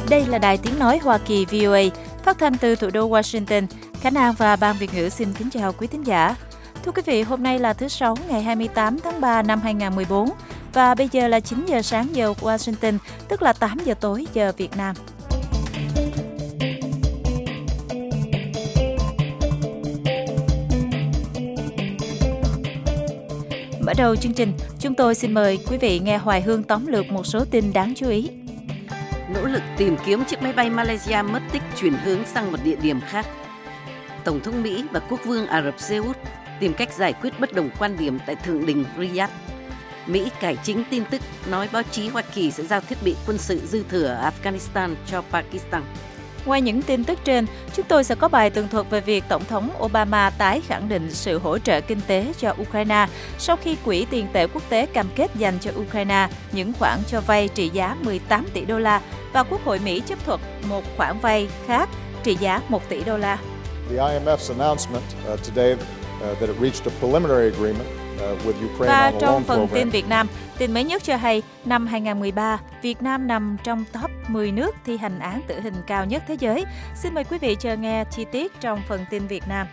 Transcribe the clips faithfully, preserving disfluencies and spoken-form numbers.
Đây là Đài Tiếng Nói Hoa Kỳ vê o a, phát thanh từ thủ đô Washington. Khánh An và Ban Việt ngữ xin kính chào quý thính giả. Thưa quý vị, hôm nay là thứ Sáu ngày hai mươi tám tháng ba năm hai nghìn không trăm mười bốn và bây giờ là chín giờ sáng giờ Washington, tức là tám giờ tối giờ Việt Nam. Mở đầu chương trình, chúng tôi xin mời quý vị nghe Hoài Hương tóm lược một số tin đáng chú ý. Nỗ lực tìm kiếm chiếc máy bay Malaysia mất tích chuyển hướng sang một địa điểm khác. Tổng thống Mỹ và Quốc vương Ả Rập Xê Út tìm cách giải quyết bất đồng quan điểm tại Thượng đình Riyadh. Mỹ cải chính tin tức nói báo chí Hoa Kỳ sẽ giao thiết bị quân sự dư thừa ở Afghanistan cho Pakistan. Ngoài những tin tức trên, chúng tôi sẽ có bài tường thuật về việc Tổng thống Obama tái khẳng định sự hỗ trợ kinh tế cho Ukraine sau khi Quỹ tiền tệ quốc tế cam kết dành cho Ukraine những khoản cho vay trị giá mười tám tỷ đô la và Quốc hội Mỹ chấp thuận một khoản vay khác trị giá một tỷ đô la. The I M F's announcement uh, today uh, that it reached a preliminary agreement uh, with Ukraine Và on a trong loan phần program. tin Việt Nam, tin mới nhất cho hay, năm hai nghìn không trăm mười ba, Việt Nam nằm trong top mười nước thi hành án tử hình cao nhất thế giới. Xin mời quý vị chờ nghe chi tiết trong phần tin Việt Nam.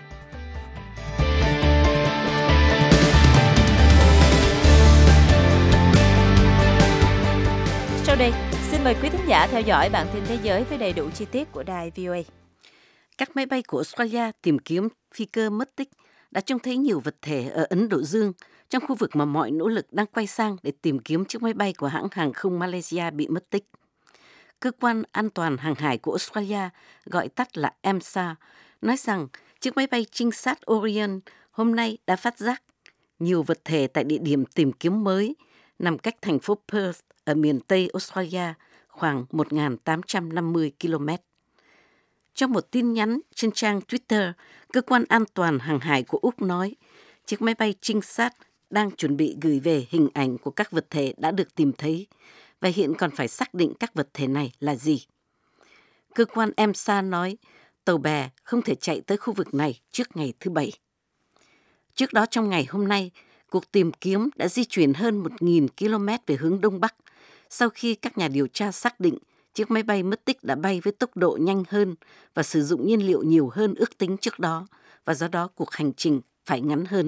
Sau đây, xin mời quý thính giả theo dõi bản tin thế giới với đầy đủ chi tiết của đài vê o a. Các máy bay của Australia tìm kiếm phi cơ mất tích đã trông thấy nhiều vật thể ở Ấn Độ Dương, trong khu vực mà mọi nỗ lực đang quay sang để tìm kiếm chiếc máy bay của hãng hàng không Malaysia bị mất tích. Cơ quan an toàn hàng hải của Australia, gọi tắt là e em sa, nói rằng chiếc máy bay trinh sát Orion hôm nay đã phát giác nhiều vật thể tại địa điểm tìm kiếm mới nằm cách thành phố Perth ở miền Tây Australia khoảng một nghìn tám trăm năm mươi ki lô mét. Trong một tin nhắn trên trang Twitter, cơ quan an toàn hàng hải của Úc nói chiếc máy bay trinh sát đang chuẩn bị gửi về hình ảnh của các vật thể đã được tìm thấy và hiện còn phải xác định các vật thể này là gì. Cơ quan e em sa nói tàu bè không thể chạy tới khu vực này trước ngày thứ Bảy. Trước đó trong ngày hôm nay, cuộc tìm kiếm đã di chuyển hơn một nghìn ki lô mét về hướng Đông Bắc sau khi các nhà điều tra xác định chiếc máy bay mất tích đã bay với tốc độ nhanh hơn và sử dụng nhiên liệu nhiều hơn ước tính trước đó, và do đó cuộc hành trình phải ngắn hơn.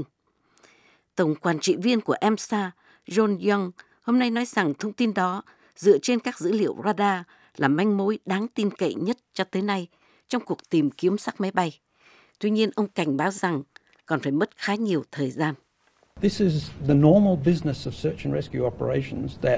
Tổng quản trị viên của e em sa, John Young, hôm nay nói rằng thông tin đó dựa trên các dữ liệu radar là manh mối đáng tin cậy nhất cho tới nay trong cuộc tìm kiếm xác máy bay. Tuy nhiên, ông cảnh báo rằng còn phải mất khá nhiều thời gian. This is the normal business of search and rescue operations that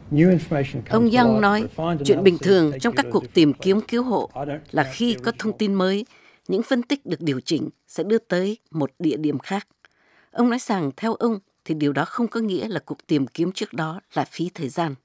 Ông Young nói, chuyện bình thường trong các cuộc tìm kiếm cứu hộ là khi có thông tin mới, những phân tích được điều chỉnh sẽ đưa tới một địa điểm khác. Ông nói rằng theo ông thì điều đó không có nghĩa là cuộc tìm kiếm trước đó là phí thời gian.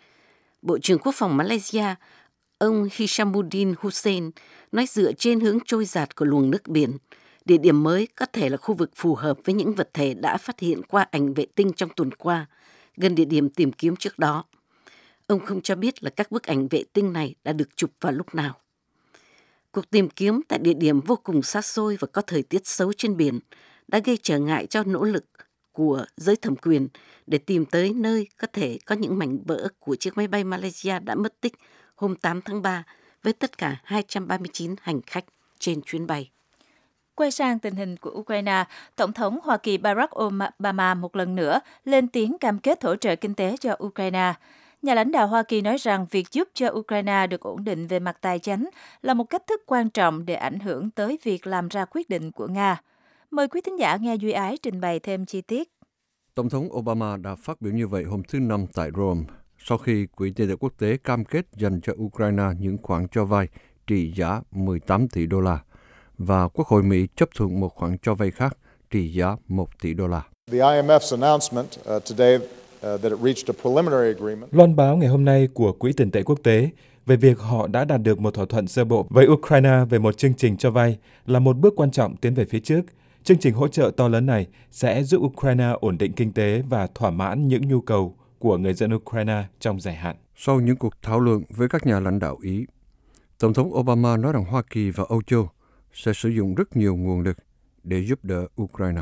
Bộ trưởng Quốc phòng Malaysia, ông Hishamuddin Hussein, nói dựa trên hướng trôi dạt của luồng nước biển, địa điểm mới có thể là khu vực phù hợp với những vật thể đã phát hiện qua ảnh vệ tinh trong tuần qua, gần địa điểm tìm kiếm trước đó. Ông không cho biết là các bức ảnh vệ tinh này đã được chụp vào lúc nào. Cuộc tìm kiếm tại địa điểm vô cùng xa xôi và có thời tiết xấu trên biển đã gây trở ngại cho nỗ lực của giới thẩm quyền để tìm tới nơi có thể có những mảnh vỡ của chiếc máy bay Malaysia đã mất tích hôm tám tháng ba với tất cả hai trăm ba mươi chín hành khách trên chuyến bay. Quay sang tình hình của Ukraine, Tổng thống Hoa Kỳ Barack Obama một lần nữa lên tiếng cam kết hỗ trợ kinh tế cho Ukraine. Nhà lãnh đạo Hoa Kỳ nói rằng việc giúp cho Ukraine được ổn định về mặt tài chính là một cách thức quan trọng để ảnh hưởng tới việc làm ra quyết định của Nga. Mời quý thính giả nghe Duy Ái trình bày thêm chi tiết. Tổng thống Obama đã phát biểu như vậy hôm thứ Năm tại Rome, sau khi Quỹ tiền tệ quốc tế cam kết dành cho Ukraine những khoản cho vay trị giá mười tám tỷ đô la, và Quốc hội Mỹ chấp thuận một khoản cho vay khác trị giá một tỷ đô la. The I M F's announcement uh, today uh, that it reached a preliminary agreement. Loan báo ngày hôm nay của Quỹ tiền tệ quốc tế về việc họ đã đạt được một thỏa thuận sơ bộ với Ukraine về một chương trình cho vay là một bước quan trọng tiến về phía trước. Chương trình hỗ trợ to lớn này sẽ giúp Ukraine ổn định kinh tế và thỏa mãn những nhu cầu của người dân Ukraine trong dài hạn. Sau những cuộc thảo luận với các nhà lãnh đạo Ý, Tổng thống Obama nói rằng Hoa Kỳ và Âu Châu sẽ sử dụng rất nhiều nguồn lực để giúp đỡ Ukraine.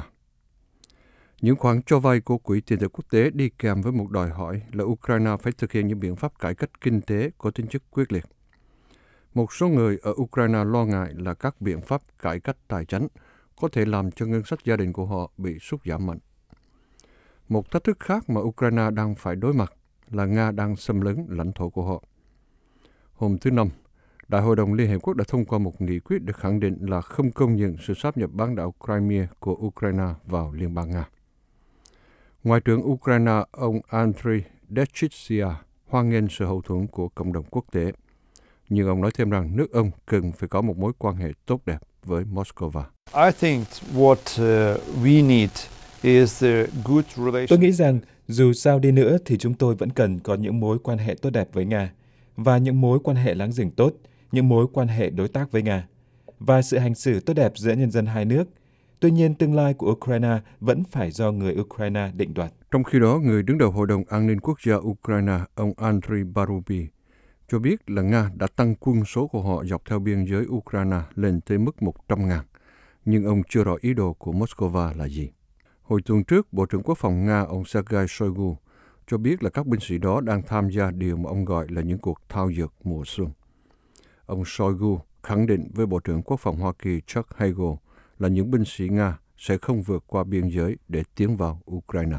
Những khoản cho vay của Quỹ tiền tệ quốc tế đi kèm với một đòi hỏi là Ukraine phải thực hiện những biện pháp cải cách kinh tế có tính chất quyết liệt. Một số người ở Ukraine lo ngại là các biện pháp cải cách tài chính có thể làm cho ngân sách gia đình của họ bị sút giảm mạnh. Một thách thức khác mà Ukraine đang phải đối mặt là Nga đang xâm lấn lãnh thổ của họ. Hôm thứ Năm, Đại hội đồng Liên Hiệp Quốc đã thông qua một nghị quyết để khẳng định là không công nhận sự sáp nhập bán đảo Crimea của Ukraine vào Liên bang Nga. Ngoại trưởng Ukraine ông Andriy Dechitsia hoan nghênh sự hậu thuẫn của cộng đồng quốc tế, nhưng ông nói thêm rằng nước ông cần phải có một mối quan hệ tốt đẹp với Moscow. I think what uh, we need is a good relation. Tôi nghĩ rằng dù sao đi nữa thì chúng tôi vẫn cần có những mối quan hệ tốt đẹp với Nga và những mối quan hệ láng giềng tốt, những mối quan hệ đối tác với Nga và sự hành xử tốt đẹp giữa nhân dân hai nước. Tuy nhiên, tương lai của Ukraine vẫn phải do người Ukraine định đoạt. Trong khi đó, người đứng đầu Hội đồng An ninh Quốc gia Ukraine, ông Andriy Barubi, cho biết là Nga đã tăng quân số của họ dọc theo biên giới Ukraine lên tới mức một trăm ngàn, nhưng ông chưa rõ ý đồ của Moscow là gì. Hồi tuần trước, Bộ trưởng Quốc phòng Nga, ông Sergei Shoigu, cho biết là các binh sĩ đó đang tham gia điều mà ông gọi là những cuộc thao dượt mùa xuân. Ông Shoigu khẳng định với Bộ trưởng Quốc phòng Hoa Kỳ Chuck Hagel là những binh sĩ Nga sẽ không vượt qua biên giới để tiến vào Ukraine.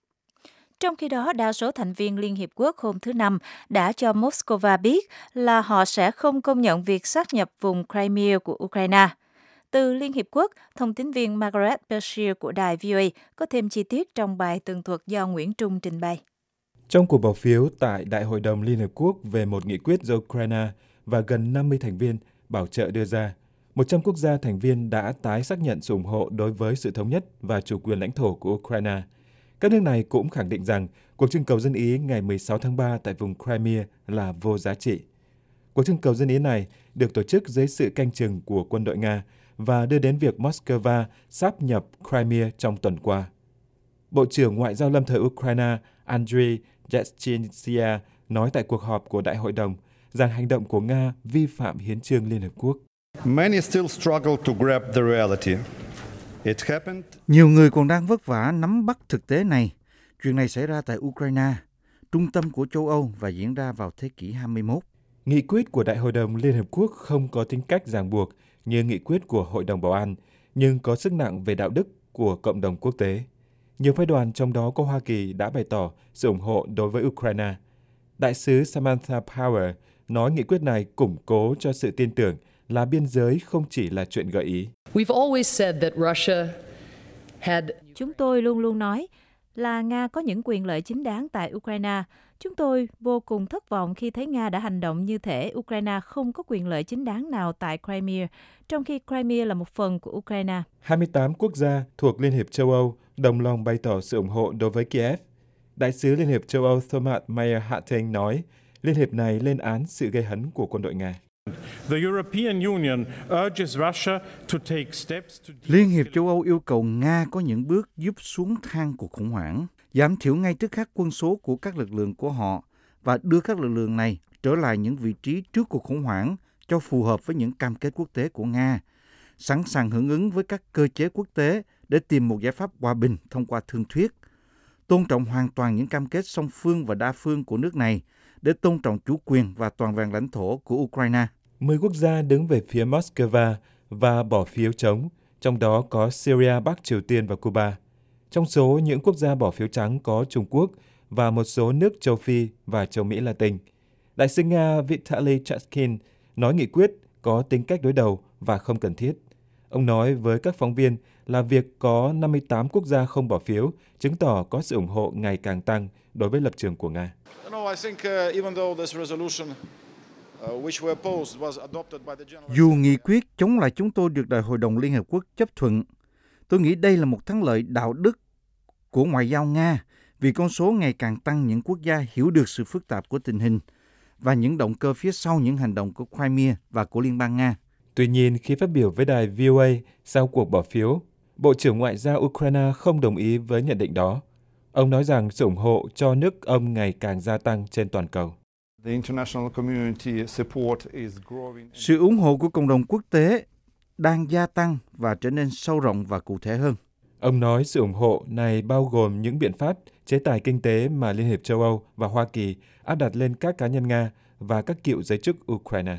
Trong khi đó, đa số thành viên Liên Hiệp Quốc hôm thứ Năm đã cho Moscow biết là họ sẽ không công nhận việc sáp nhập vùng Crimea của Ukraine. Từ Liên Hiệp Quốc, thông tín viên Margaret Bashir của đài vê o a có thêm chi tiết trong bài tường thuật do Nguyễn Trung trình bày. Trong cuộc bỏ phiếu tại Đại hội đồng Liên Hợp Quốc về một nghị quyết do Ukraine và gần năm mươi thành viên bảo trợ đưa ra, một trăm quốc gia thành viên đã tái xác nhận sự ủng hộ đối với sự thống nhất và chủ quyền lãnh thổ của Ukraine. Các nước này cũng khẳng định rằng cuộc trưng cầu dân Ý ngày mười sáu tháng ba tại vùng Crimea là vô giá trị. Cuộc trưng cầu dân Ý này được tổ chức dưới sự canh chừng của quân đội Nga và đưa đến việc Moscow sáp nhập Crimea trong tuần qua. Bộ trưởng Ngoại giao lâm thời Ukraine Andriy Yatsenyuk nói tại cuộc họp của Đại hội đồng rằng hành động của Nga vi phạm hiến chương Liên Hợp Quốc. Many still struggle to grab the reality. It happened. Nhiều người còn đang vất vả nắm bắt thực tế này. Chuyện này xảy ra tại Ukraine, trung tâm của châu Âu và diễn ra vào thế kỷ hai mươi mốt. Nghị quyết của Đại hội đồng Liên Hợp Quốc không có tính cách ràng buộc như nghị quyết của Hội đồng Bảo an, nhưng có sức nặng về đạo đức của cộng đồng quốc tế. Nhiều phái đoàn trong đó có Hoa Kỳ đã bày tỏ sự ủng hộ đối với Ukraine. Đại sứ Samantha Power nói nghị quyết này củng cố cho sự tin tưởng là biên giới không chỉ là chuyện gợi ý. Chúng tôi luôn luôn nói là Nga có những quyền lợi chính đáng tại Ukraine. Chúng tôi vô cùng thất vọng khi thấy Nga đã hành động như thể Ukraine không có quyền lợi chính đáng nào tại Crimea, trong khi Crimea là một phần của Ukraine. hai mươi tám quốc gia thuộc Liên hiệp châu Âu đồng lòng bày tỏ sự ủng hộ đối với Kiev. Đại sứ Liên hiệp châu Âu Thomas Mayer-Harting nói, Liên hiệp này lên án sự gây hấn của quân đội Nga. Liên hiệp châu Âu yêu cầu Nga có những bước giúp xuống thang cuộc khủng hoảng, giảm thiểu ngay tức khắc quân số của các lực lượng của họ và đưa các lực lượng này trở lại những vị trí trước cuộc khủng hoảng cho phù hợp với những cam kết quốc tế của Nga, sẵn sàng hưởng ứng với các cơ chế quốc tế để tìm một giải pháp hòa bình thông qua thương thuyết, tôn trọng hoàn toàn những cam kết song phương và đa phương của nước này để tôn trọng chủ quyền và toàn vẹn lãnh thổ của Ukraine. Mười quốc gia đứng về phía Moscow và bỏ phiếu chống, trong đó có Syria, Bắc Triều Tiên và Cuba. Trong số những quốc gia bỏ phiếu trắng có Trung Quốc và một số nước châu Phi và châu Mỹ Latin. Đại sứ Nga Vitaly Chaskin nói nghị quyết có tính cách đối đầu và không cần thiết. Ông nói với các phóng viên là việc có năm mươi tám quốc gia không bỏ phiếu chứng tỏ có sự ủng hộ ngày càng tăng đối với lập trường của Nga. Dù nghị quyết chống lại chúng tôi được Đại hội đồng Liên Hợp Quốc chấp thuận, tôi nghĩ đây là một thắng lợi đạo đức của ngoại giao Nga vì con số ngày càng tăng những quốc gia hiểu được sự phức tạp của tình hình và những động cơ phía sau những hành động của Crimea và của Liên bang Nga. Tuy nhiên, khi phát biểu với đài vê o a sau cuộc bỏ phiếu, Bộ trưởng Ngoại giao Ukraine không đồng ý với nhận định đó. Ông nói rằng sự ủng hộ cho nước ông ngày càng gia tăng trên toàn cầu. Sự ủng hộ của cộng đồng quốc tế đang gia tăng và trở nên sâu rộng và cụ thể hơn. Ông nói sự ủng hộ này bao gồm những biện pháp chế tài kinh tế mà Liên hiệp châu Âu và Hoa Kỳ áp đặt lên các cá nhân Nga và các cựu giới chức Ukraine.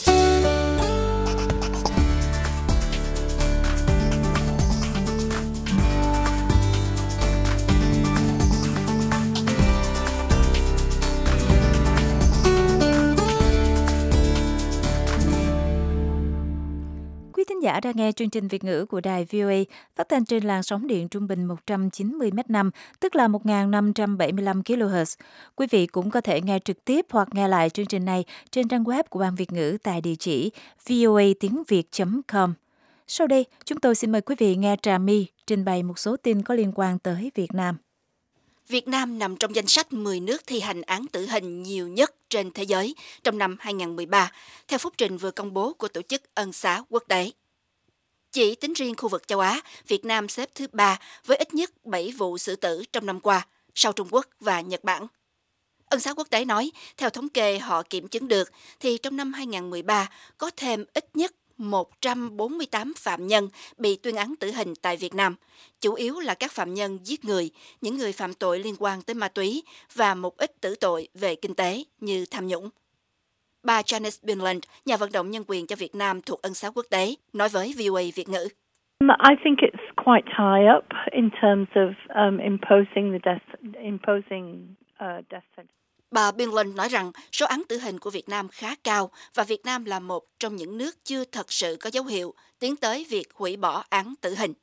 Quý thính giả đang nghe chương trình Việt ngữ của đài vê o a phát thanh trên làn sóng điện trung bình một trăm chín mươi mét năm, tức là một nghìn năm trăm bảy mươi lăm ki lô héc. Quý vị cũng có thể nghe trực tiếp hoặc nghe lại chương trình này trên trang web của Ban Việt ngữ tại địa chỉ voa tiếng việt chấm com. Sau đây, chúng tôi xin mời quý vị nghe Trà My trình bày một số tin có liên quan tới Việt Nam. Việt Nam nằm trong danh sách mười nước thi hành án tử hình nhiều nhất trên thế giới trong năm hai không một ba, theo phúc trình vừa công bố của Tổ chức Ân xá Quốc tế. Chỉ tính riêng khu vực châu Á, Việt Nam xếp thứ ba với ít nhất bảy vụ xử tử trong năm qua, sau Trung Quốc và Nhật Bản. Ân xá Quốc tế nói, theo thống kê họ kiểm chứng được, thì trong năm hai không một ba có thêm ít nhất một trăm bốn mươi tám phạm nhân bị tuyên án tử hình tại Việt Nam, chủ yếu là các phạm nhân giết người, những người phạm tội liên quan tới ma túy và một ít tử tội về kinh tế như tham nhũng. Bà Janice Binland, nhà vận động nhân quyền cho Việt Nam thuộc Ân xá Quốc tế, nói với vê o a Việt ngữ. I think it's quite high up in terms of um, imposing the death, imposing uh, death sentence. Bà Binland nói rằng số án tử hình của Việt Nam khá cao và Việt Nam là một trong những nước chưa thật sự có dấu hiệu tiến tới việc hủy bỏ án tử hình.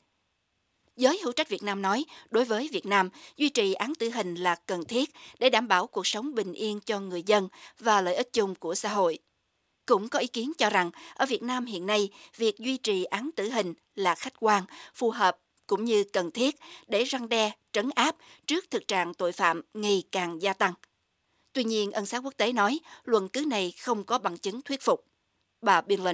Giới hữu trách Việt Nam nói, đối với Việt Nam, duy trì án tử hình là cần thiết để đảm bảo cuộc sống bình yên cho người dân và lợi ích chung của xã hội. Cũng có ý kiến cho rằng, ở Việt Nam hiện nay, việc duy trì án tử hình là khách quan, phù hợp cũng như cần thiết để răn đe, trấn áp trước thực trạng tội phạm ngày càng gia tăng. Tuy nhiên, Ân xá Quốc tế nói, luận cứ này không có bằng chứng thuyết phục. Bà Binland.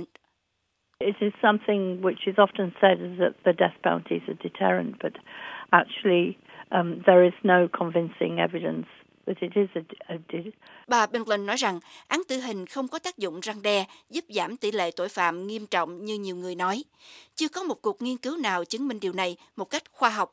It is something which is often said is that the death penalty is a deterrent, but actually um, there is no convincing evidence that it is a, a de- Bà Binland nói rằng án tử hình không có tác dụng răn đe, giúp giảm tỷ lệ tội phạm nghiêm trọng như nhiều người nói. Chưa có một cuộc nghiên cứu nào chứng minh điều này một cách khoa học.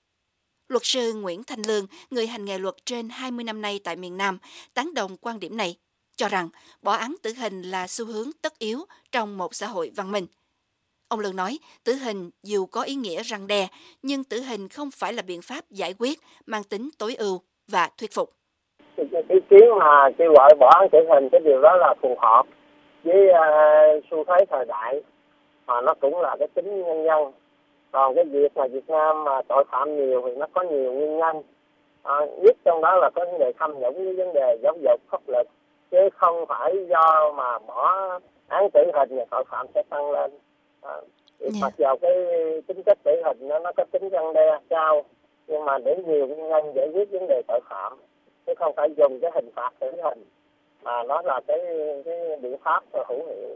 Luật sư Nguyễn Thanh Lương, người hành nghề luật trên hai mươi năm nay tại miền Nam, tán đồng quan điểm này, cho rằng bỏ án tử hình là xu hướng tất yếu trong một xã hội văn minh. Ông Lương nói, tử hình dù có ý nghĩa răn đe, nhưng tử hình không phải là biện pháp giải quyết mang tính tối ưu và thuyết phục. Cái ý kiến mà kêu gọi bỏ án tử hình, cái điều đó là phù hợp với uh, xu thế thời đại, mà nó cũng là cái tính nhân dân. Còn cái việc mà Việt Nam mà tội phạm nhiều thì nó có nhiều nguyên nhân. À, nhất trong đó là có vấn đề tham nhũng với vấn đề giáo dục pháp luật, chứ không phải do mà bỏ án tử hình thì tội phạm sẽ tăng lên. À, yeah. Mặc dù cái tính chất tử hình nó, nó có tính răn đe cao, nhưng mà để nhiều nguyên nhân giải quyết vấn đề tội phạm, chứ không phải dùng cái hình phạt tử hình, mà nó là cái, cái biện pháp hữu hiệu.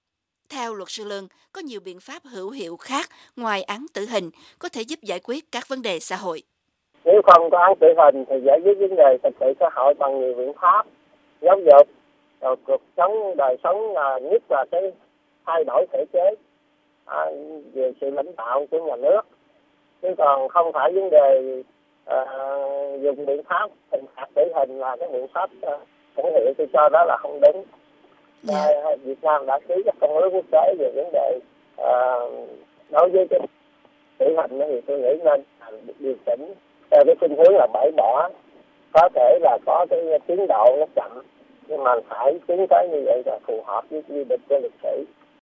Theo luật sư Lương, có nhiều biện pháp hữu hiệu khác ngoài án tử hình có thể giúp giải quyết các vấn đề xã hội. Nếu không có án tử hình thì giải quyết vấn đề trật tự xã hội bằng nhiều biện pháp, giáo dục, rồi cuộc sống, đời sống, là nhất là cái thay đổi thể chế à, về sự lãnh đạo của nhà nước. Chứ còn không phải vấn đề à, dùng biện pháp hình phạt tử hình là cái biện pháp hữu hiệu, tôi cho đó là không đúng. Yeah. À, Việt Nam đã ký các công ước quốc tế về vấn đề à, đối với cái tử hình thì tôi nghĩ nên điều chỉnh theo cái khuynh hướng là bãi bỏ. Có thể là có cái tiến độ nó chậm, nhưng mà phải tiến tới như vậy là phù hợp với quy định của lịch sử.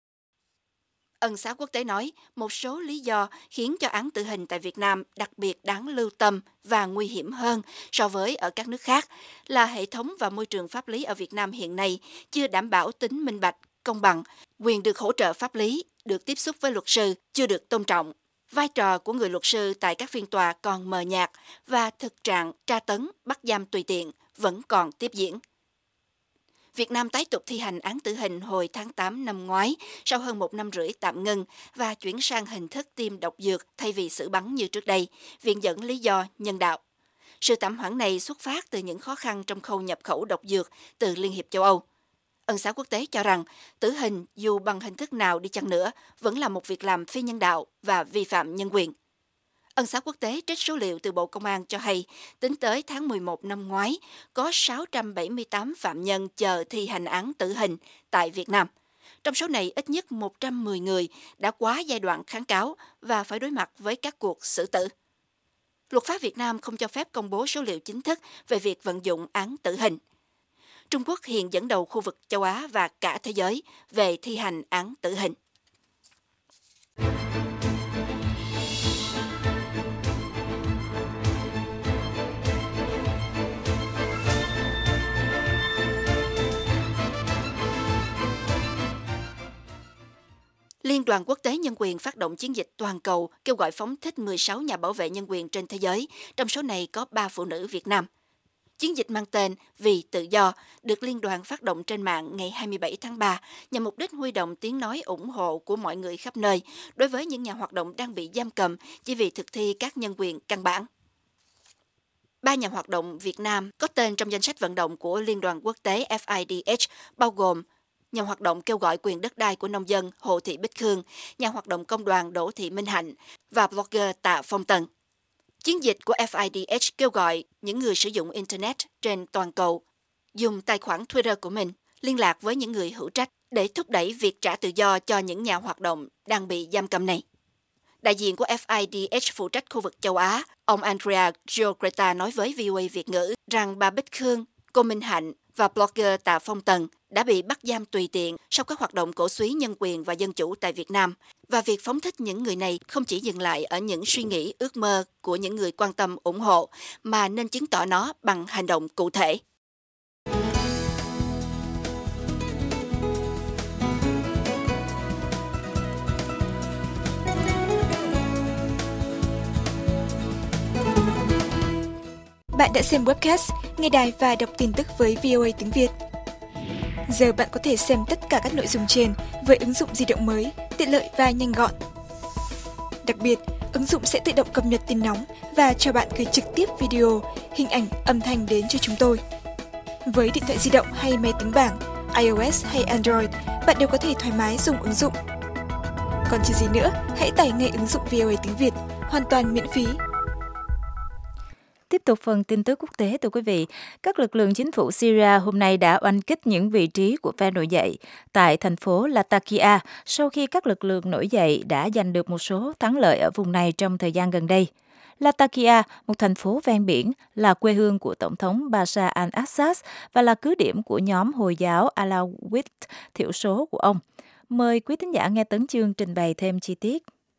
Ân xá Quốc tế nói, một số lý do khiến cho án tử hình tại Việt Nam đặc biệt đáng lưu tâm và nguy hiểm hơn so với ở các nước khác là hệ thống và môi trường pháp lý ở Việt Nam hiện nay chưa đảm bảo tính minh bạch, công bằng, quyền được hỗ trợ pháp lý, được tiếp xúc với luật sư chưa được tôn trọng. Vai trò của người luật sư tại các phiên tòa còn mờ nhạt và thực trạng tra tấn, bắt giam tùy tiện vẫn còn tiếp diễn. Việt Nam tái tục thi hành án tử hình hồi tháng tám năm ngoái sau hơn một năm rưỡi tạm ngưng và chuyển sang hình thức tiêm độc dược thay vì xử bắn như trước đây, viện dẫn lý do nhân đạo. Sự tạm hoãn này xuất phát từ những khó khăn trong khâu nhập khẩu độc dược từ Liên hiệp châu Âu. Ân xá Quốc tế cho rằng tử hình dù bằng hình thức nào đi chăng nữa vẫn là một việc làm phi nhân đạo và vi phạm nhân quyền. Ân xá quốc tế trích số liệu từ Bộ Công an cho hay, tính tới tháng mười một năm ngoái, có sáu trăm bảy mươi tám phạm nhân chờ thi hành án tử hình tại Việt Nam. Trong số này, ít nhất một trăm mười người đã quá giai đoạn kháng cáo và phải đối mặt với các cuộc xử tử. Luật pháp Việt Nam không cho phép công bố số liệu chính thức về việc vận dụng án tử hình. Trung Quốc hiện dẫn đầu khu vực châu Á và cả thế giới về thi hành án tử hình. Liên đoàn Quốc tế Nhân quyền phát động chiến dịch toàn cầu kêu gọi phóng thích mười sáu nhà bảo vệ nhân quyền trên thế giới, trong số này có ba phụ nữ Việt Nam. Chiến dịch mang tên Vì Tự Do được liên đoàn phát động trên mạng ngày hai mươi bảy tháng ba nhằm mục đích huy động tiếng nói ủng hộ của mọi người khắp nơi đối với những nhà hoạt động đang bị giam cầm chỉ vì thực thi các nhân quyền căn bản. Ba nhà hoạt động Việt Nam có tên trong danh sách vận động của Liên đoàn Quốc tế F I D H bao gồm nhà hoạt động kêu gọi quyền đất đai của nông dân Hồ Thị Bích Khương, nhà hoạt động công đoàn Đỗ Thị Minh Hạnh và blogger Tạ Phong Tần. Chiến dịch của F I D H kêu gọi những người sử dụng Internet trên toàn cầu dùng tài khoản Twitter của mình liên lạc với những người hữu trách để thúc đẩy việc trả tự do cho những nhà hoạt động đang bị giam cầm này. Đại diện của F I D H phụ trách khu vực châu Á, ông Andrea Giogreta nói với V O A Việt ngữ rằng bà Bích Khương, cô Minh Hạnh và blogger Tạ Phong Tần đã bị bắt giam tùy tiện sau các hoạt động cổ súy nhân quyền và dân chủ tại Việt Nam, và việc phóng thích những người này không chỉ dừng lại ở những suy nghĩ ước mơ của những người quan tâm ủng hộ, mà nên chứng tỏ nó bằng hành động cụ thể. Bạn đã xem webcast, nghe đài và đọc tin tức với vê o a tiếng Việt. Giờ bạn có thể xem tất cả các nội dung trên với ứng dụng di động mới, tiện lợi và nhanh gọn. Đặc biệt, ứng dụng sẽ tự động cập nhật tin nóng và cho bạn gửi trực tiếp video, hình ảnh, âm thanh đến cho chúng tôi. Với điện thoại di động hay máy tính bảng, iOS hay Android, bạn đều có thể thoải mái dùng ứng dụng. Còn chờ gì nữa, hãy tải ngay ứng dụng vê o a tiếng Việt, hoàn toàn miễn phí. Tiếp tục phần tin tức quốc tế, thưa quý vị. Các lực lượng chính phủ Syria hôm nay đã oanh kích những vị trí của phe nổi dậy tại thành phố Latakia sau khi các lực lượng nổi dậy đã giành được một số thắng lợi ở vùng này trong thời gian gần đây. Latakia, một thành phố ven biển, là quê hương của Tổng thống Bashar al-Assad và là cứ điểm của nhóm Hồi giáo Alawite thiểu số của ông. Mời quý thính giả nghe Tấn Chương trình bày thêm chi tiết.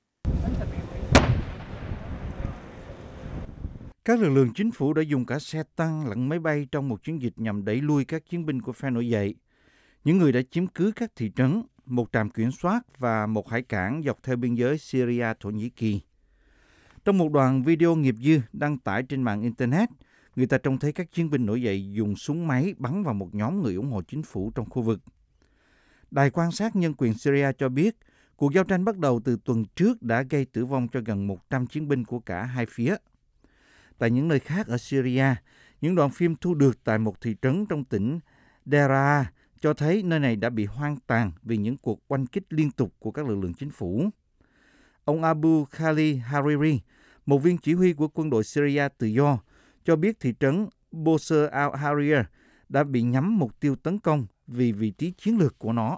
Các lực lượng chính phủ đã dùng cả xe tăng lẫn máy bay trong một chiến dịch nhằm đẩy lui các chiến binh của phe nổi dậy. Những người đã chiếm cứ các thị trấn, một trạm kiểm soát và một hải cảng dọc theo biên giới Syria-Thổ Nhĩ Kỳ. Trong một đoạn video nghiệp dư đăng tải trên mạng Internet, người ta trông thấy các chiến binh nổi dậy dùng súng máy bắn vào một nhóm người ủng hộ chính phủ trong khu vực. Đài quan sát nhân quyền Syria cho biết, cuộc giao tranh bắt đầu từ tuần trước đã gây tử vong cho gần một trăm chiến binh của cả hai phía. Tại những nơi khác ở Syria, những đoạn phim thu được tại một thị trấn trong tỉnh Deraa cho thấy nơi này đã bị hoang tàn vì những cuộc oanh kích liên tục của các lực lượng chính phủ. Ông Abu Khali Hariri, một viên chỉ huy của quân đội Syria tự do, cho biết thị trấn Bosr al-Harir đã bị nhắm mục tiêu tấn công vì vị trí chiến lược của nó.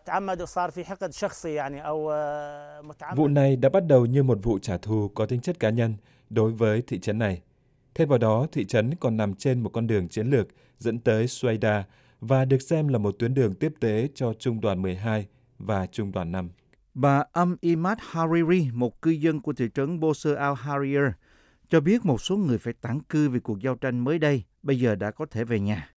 Vụ này đã bắt đầu như một vụ trả thù có tính chất cá nhân đối với thị trấn này. Thêm vào đó, thị trấn còn nằm trên một con đường chiến lược dẫn tới Suaida và được xem là một tuyến đường tiếp tế cho Trung đoàn mười hai và Trung đoàn năm. Bà Am Imad Hariri, một cư dân của thị trấn Bosr al-Harir, cho biết một số người phải tản cư vì cuộc giao tranh mới đây, bây giờ đã có thể về nhà.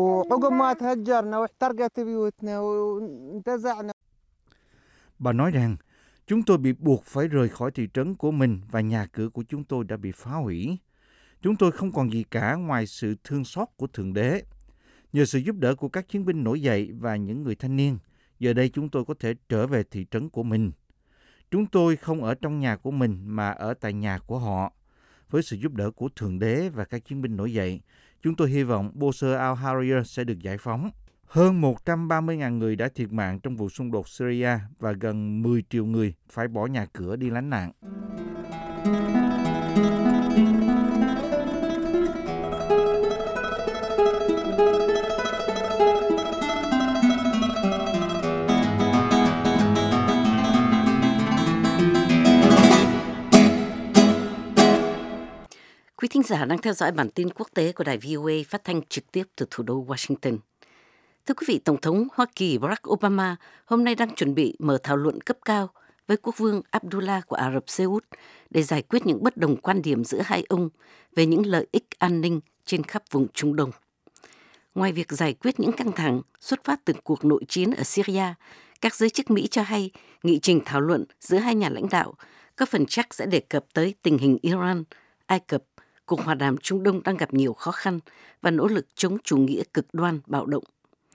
Bà nói rằng, chúng tôi bị buộc phải rời khỏi thị trấn của mình và nhà cửa của chúng tôi đã bị phá hủy. Chúng tôi không còn gì cả ngoài sự thương xót của Thượng Đế. Nhờ sự giúp đỡ của các chiến binh nổi dậy và những người thanh niên, giờ đây chúng tôi có thể trở về thị trấn của mình. Chúng tôi không ở trong nhà của mình mà ở tại nhà của họ. Với sự giúp đỡ của Thượng Đế và các chiến binh nổi dậy, chúng tôi hy vọng Bosr al-Harir sẽ được giải phóng. Hơn một trăm ba mươi nghìn người đã thiệt mạng trong vụ xung đột Syria và gần mười triệu người phải bỏ nhà cửa đi lánh nạn. Quý thính giả đang theo dõi bản tin quốc tế của đài vê o a phát thanh trực tiếp từ thủ đô Washington. Thưa quý vị, Tổng thống Hoa Kỳ Barack Obama hôm nay đang chuẩn bị mở thảo luận cấp cao với quốc vương Abdullah của Ả Rập Xê Út để giải quyết những bất đồng quan điểm giữa hai ông về những lợi ích an ninh trên khắp vùng Trung Đông. Ngoài việc giải quyết những căng thẳng xuất phát từ cuộc nội chiến ở Syria, các giới chức Mỹ cho hay nghị trình thảo luận giữa hai nhà lãnh đạo có phần chắc sẽ đề cập tới tình hình Iran, Ai Cập, cuộc hòa đàm Trung Đông đang gặp nhiều khó khăn và nỗ lực chống chủ nghĩa cực đoan bạo động.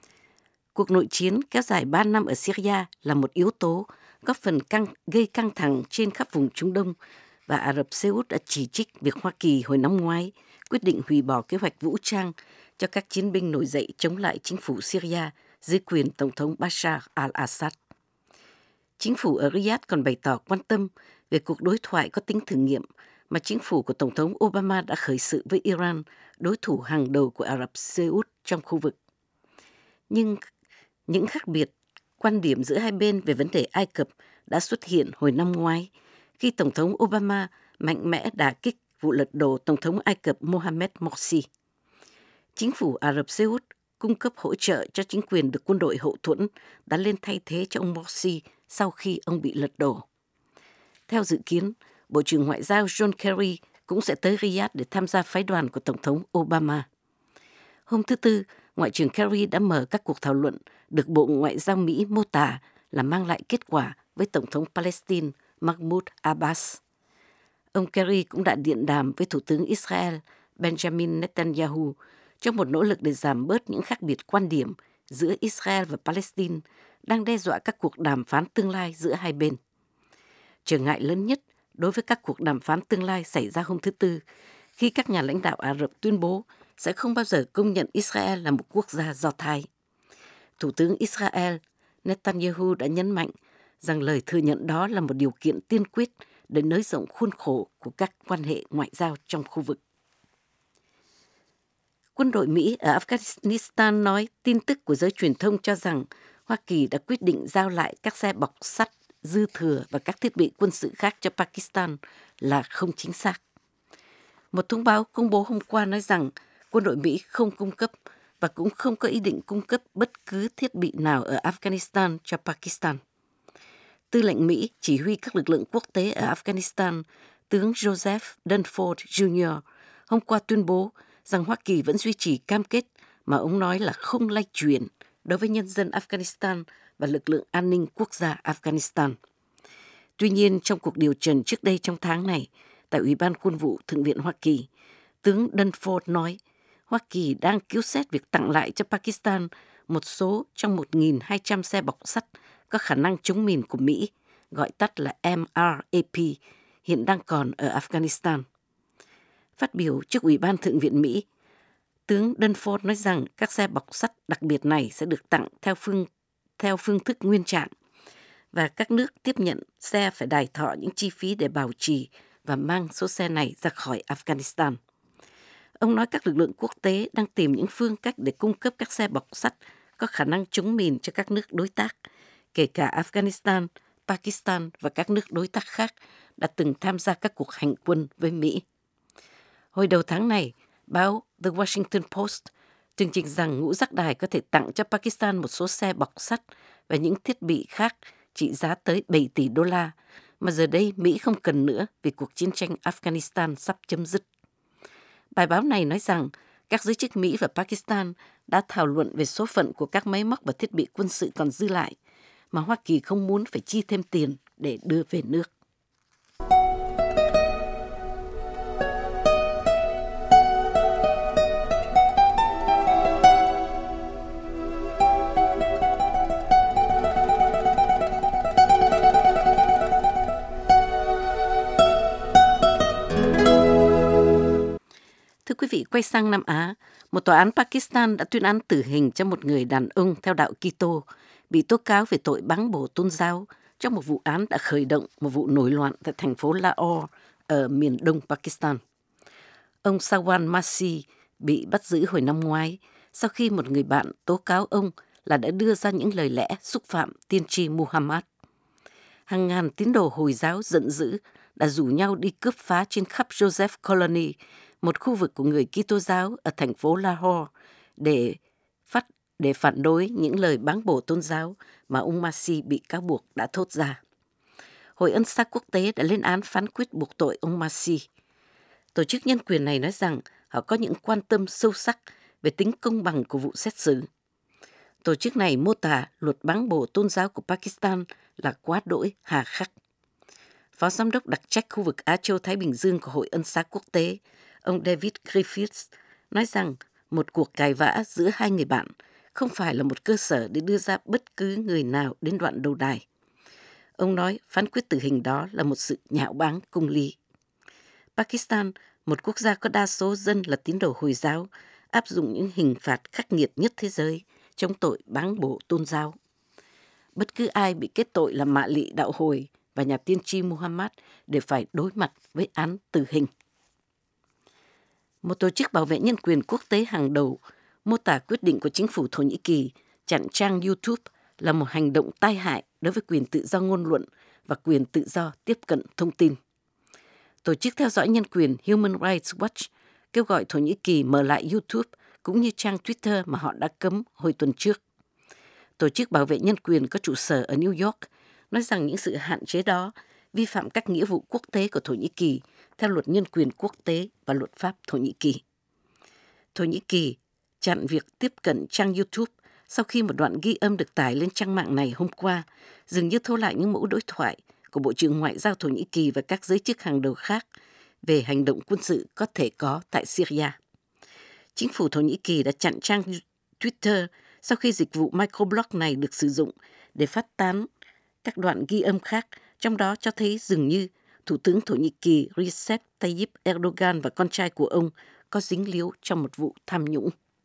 Cuộc nội chiến kéo dài ba năm ở Syria là một yếu tố góp phần căng, gây căng thẳng trên khắp vùng Trung Đông, và Ả Rập Xê Út đã chỉ trích việc Hoa Kỳ hồi năm ngoái quyết định hủy bỏ kế hoạch vũ trang cho các chiến binh nổi dậy chống lại chính phủ Syria dưới quyền Tổng thống Bashar al-Assad. Chính phủ ở Riyadh còn bày tỏ quan tâm về cuộc đối thoại có tính thử nghiệm mà chính phủ của Tổng thống Obama đã khởi sự với Iran, đối thủ hàng đầu của Ả Rập Xê Út trong khu vực. Nhưng những khác biệt quan điểm giữa hai bên về vấn đề Ai Cập đã xuất hiện hồi năm ngoái khi Tổng thống Obama mạnh mẽ đả kích vụ lật đổ Tổng thống Ai Cập Mohamed Morsi. Chính phủ Ả Rập Xê Út cung cấp hỗ trợ cho chính quyền được quân đội hậu thuẫn đã lên thay thế cho ông Morsi sau khi ông bị lật đổ. Theo dự kiến, Bộ trưởng Ngoại giao John Kerry cũng sẽ tới Riyadh để tham gia phái đoàn của Tổng thống Obama. Hôm thứ Tư, Ngoại trưởng Kerry đã mở các cuộc thảo luận được Bộ Ngoại giao Mỹ mô tả là mang lại kết quả với Tổng thống Palestine Mahmoud Abbas. Ông Kerry cũng đã điện đàm với Thủ tướng Israel Benjamin Netanyahu trong một nỗ lực để giảm bớt những khác biệt quan điểm giữa Israel và Palestine đang đe dọa các cuộc đàm phán tương lai giữa hai bên. Trở ngại lớn nhất đối với các cuộc đàm phán tương lai xảy ra hôm thứ Tư khi các nhà lãnh đạo Ả Rập tuyên bố sẽ không bao giờ công nhận Israel là một quốc gia Do Thái. Thủ tướng Israel Netanyahu đã nhấn mạnh rằng lời thừa nhận đó là một điều kiện tiên quyết để nới rộng khuôn khổ của các quan hệ ngoại giao trong khu vực. Quân đội Mỹ ở Afghanistan nói tin tức của giới truyền thông cho rằng Hoa Kỳ đã quyết định giao lại các xe bọc sắt, dư thừa và các thiết bị quân sự khác cho Pakistan là không chính xác. Một thông báo công bố hôm qua nói rằng quân đội Mỹ không cung cấp và cũng không có ý định cung cấp bất cứ thiết bị nào ở Afghanistan cho Pakistan. Tư lệnh Mỹ chỉ huy các lực lượng quốc tế ở Afghanistan, tướng Joseph Dunford Junior hôm qua tuyên bố rằng Hoa Kỳ vẫn duy trì cam kết mà ông nói là không lay chuyển đối với nhân dân Afghanistan và lực lượng an ninh quốc gia Afghanistan. Tuy nhiên, trong cuộc điều trần trước đây trong tháng này, tại Ủy ban Quân vụ Thượng viện Hoa Kỳ, tướng Dunford nói Hoa Kỳ đang cứu xét việc tặng lại cho Pakistan một số trong một nghìn hai trăm xe bọc sắt có khả năng chống mìn của Mỹ, gọi tắt là M R A P, hiện đang còn ở Afghanistan. Phát biểu trước Ủy ban Thượng viện Mỹ, tướng Dunford nói rằng các xe bọc sắt đặc biệt này sẽ được tặng theo phương, theo phương thức nguyên trạng và các nước tiếp nhận xe phải đài thọ những chi phí để bảo trì và mang số xe này ra khỏi Afghanistan. Ông nói các lực lượng quốc tế đang tìm những phương cách để cung cấp các xe bọc sắt có khả năng chống mìn cho các nước đối tác, kể cả Afghanistan, Pakistan và các nước đối tác khác đã từng tham gia các cuộc hành quân với Mỹ. Hồi đầu tháng này, báo The Washington Post chương trình rằng ngũ giác đài có thể tặng cho Pakistan một số xe bọc sắt và những thiết bị khác trị giá tới bảy tỷ đô la, mà giờ đây Mỹ không cần nữa vì cuộc chiến tranh Afghanistan sắp chấm dứt. Bài báo này nói rằng các giới chức Mỹ và Pakistan đã thảo luận về số phận của các máy móc và thiết bị quân sự còn dư lại, mà Hoa Kỳ không muốn phải chi thêm tiền để đưa về nước. Thưa quý vị, quay sang Nam Á, một tòa án Pakistan đã tuyên án tử hình cho một người đàn ông theo đạo Kitô bị tố cáo về tội báng bổ tôn giáo trong một vụ án đã khởi động một vụ nổi loạn tại thành phố Lahore ở miền đông Pakistan. Ông Sawan Masi bị bắt giữ hồi năm ngoái sau khi một người bạn tố cáo ông là đã đưa ra những lời lẽ xúc phạm tiên tri Muhammad. Hàng ngàn tín đồ Hồi giáo giận dữ đã rủ nhau đi cướp phá trên khắp Joseph Colony, một khu vực của người Kitô giáo ở thành phố Lahore, để phát để phản đối những lời báng bổ tôn giáo mà ông Masih bị cáo buộc đã thốt ra. Hội Ân xá quốc tế đã lên án phán quyết buộc tội ông Masih. Tổ chức nhân quyền này nói rằng họ có những quan tâm sâu sắc về tính công bằng của vụ xét xử. Tổ chức này mô tả luật báng bổ tôn giáo của Pakistan là quá đỗi hà khắc. Phó Giám đốc đặc trách khu vực Á Châu Thái Bình Dương của Hội Ân xá quốc tế, ông David Griffiths, nói rằng một cuộc cãi vã giữa hai người bạn không phải là một cơ sở để đưa ra bất cứ người nào đến đoạn đầu đài. Ông nói phán quyết tử hình đó là một sự nhạo báng công lý. Pakistan, một quốc gia có đa số dân là tín đồ Hồi giáo, áp dụng những hình phạt khắc nghiệt nhất thế giới chống tội báng bổ tôn giáo. Bất cứ ai bị kết tội là mạ lị đạo Hồi và nhà tiên tri Muhammad đều phải đối mặt với án tử hình. Một tổ chức bảo vệ nhân quyền quốc tế hàng đầu mô tả quyết định của chính phủ Thổ Nhĩ Kỳ chặn trang YouTube là một hành động tai hại đối với quyền tự do ngôn luận và quyền tự do tiếp cận thông tin. Tổ chức theo dõi nhân quyền Human Rights Watch kêu gọi Thổ Nhĩ Kỳ mở lại YouTube cũng như trang Twitter mà họ đã cấm hồi tuần trước. Tổ chức bảo vệ nhân quyền có trụ sở ở New York nói rằng những sự hạn chế đó vi phạm các nghĩa vụ quốc tế của Thổ Nhĩ Kỳ theo luật nhân quyền quốc tế và luật pháp Thổ Nhĩ Kỳ. Thổ Nhĩ Kỳ chặn việc tiếp cận trang YouTube sau khi một đoạn ghi âm được tải lên trang mạng này hôm qua dường như thô lại những mẫu đối thoại của Bộ trưởng Ngoại giao Thổ Nhĩ Kỳ và các giới chức hàng đầu khác về hành động quân sự có thể có tại Syria. Chính phủ Thổ Nhĩ Kỳ đã chặn trang Twitter sau khi dịch vụ microblog này được sử dụng để phát tán các đoạn ghi âm khác, trong đó cho thấy dường như Thủ tướng Thổ Nhĩ Kỳ Recep Tayyip Erdogan và con trai của ông có dính líu trong một vụ tham nhũng.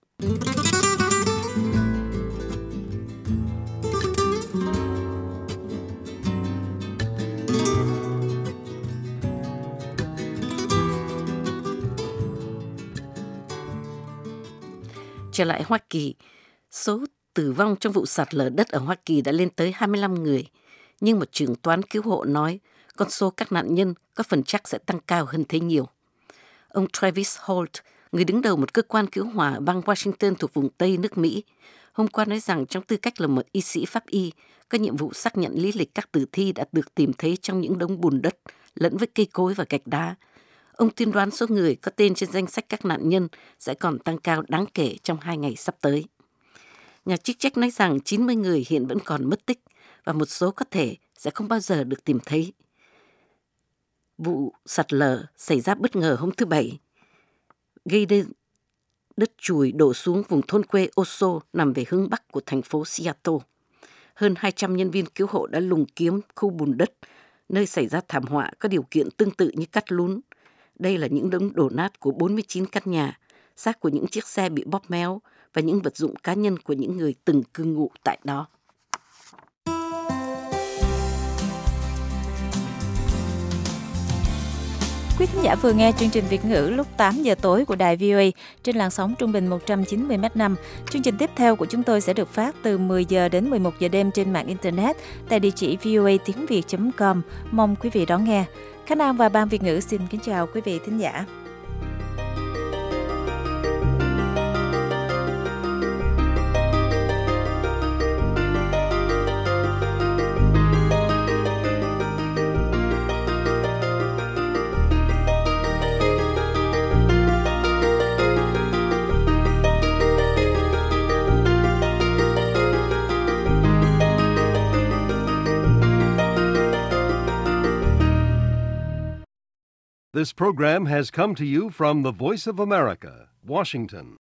Trở lại Hoa Kỳ, số tử vong trong vụ sạt lở đất ở Hoa Kỳ đã lên tới hai mươi lăm người, nhưng một trưởng toán cứu hộ nói con số các nạn nhân có phần chắc sẽ tăng cao hơn thế nhiều. Ông Travis Holt, người đứng đầu một cơ quan cứu hỏa ở bang Washington thuộc vùng Tây nước Mỹ, hôm qua nói rằng trong tư cách là một y sĩ pháp y, có nhiệm vụ xác nhận lý lịch các tử thi đã được tìm thấy trong những đống bùn đất lẫn với cây cối và gạch đá. Ông tiên đoán số người có tên trên danh sách các nạn nhân sẽ còn tăng cao đáng kể trong hai ngày sắp tới. Nhà chức trách nói rằng chín mươi người hiện vẫn còn mất tích và một số có thể sẽ không bao giờ được tìm thấy. Vụ sạt lở xảy ra bất ngờ hôm thứ Bảy, gây đến đất chùi đổ xuống vùng thôn quê Oso nằm về hướng bắc của thành phố Seattle. Hơn hai trăm nhân viên cứu hộ đã lùng kiếm khu bùn đất, nơi xảy ra thảm họa có điều kiện tương tự như cắt lún. Đây là những đống đổ nát của bốn mươi chín căn nhà, xác của những chiếc xe bị bóp méo và những vật dụng cá nhân của những người từng cư ngụ tại đó. Quý thính giả vừa nghe chương trình Việt ngữ lúc tám giờ tối của đài vê o a trên làn sóng trung bình một trăm chín mươi mét năm. Chương trình tiếp theo của chúng tôi sẽ được phát từ mười giờ đến mười một giờ đêm trên mạng Internet tại địa chỉ v o a tiếng việt chấm com. Mong quý vị đón nghe. Khánh An và Ban Việt ngữ xin kính chào quý vị thính giả. This program has come to you from the Voice of America, Washington.